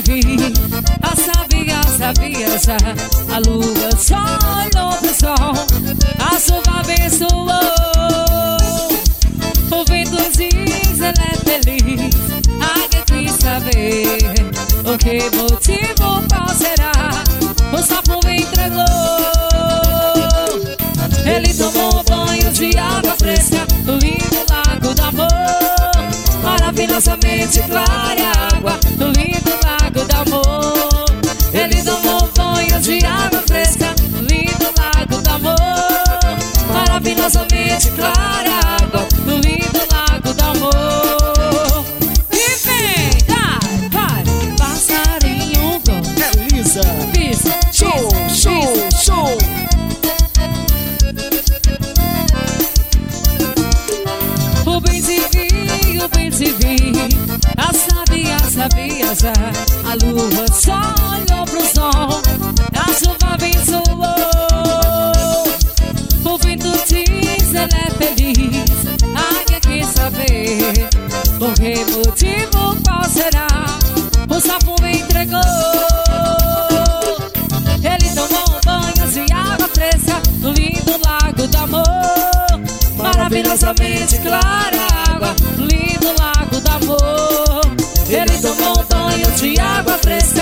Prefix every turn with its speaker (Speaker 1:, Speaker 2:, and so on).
Speaker 1: vi, sabia já. A lua só olhou pro sol, a chuva abençoou. O vento diz, ela é feliz. Águia quis saber o que motivo, qual será. O sapo me entregou. Ele tomou banho de água fresca no lindo lago do amor. Maravilhosamente clara a água no lindo lago do amor. Ele tomou banho de água fresca no lindo lago do amor. Maravilhosamente clara a água no lindo lago do amor. E vem, vai, passarinho bom.
Speaker 2: Elisa,
Speaker 1: Pisa,
Speaker 2: show, show, show.
Speaker 1: O bem te vi, a sabia já. A lua só olhou pro sol, a chuva abençoou. O vento diz, ela é feliz. A águia quer saber por que motivo, qual será. O sapo me entregou. Ele tomou banho de água fresca no lindo lago do amor. Maravilhosamente clara a água no lindo lago do amor. Ele tomou banho de água fresca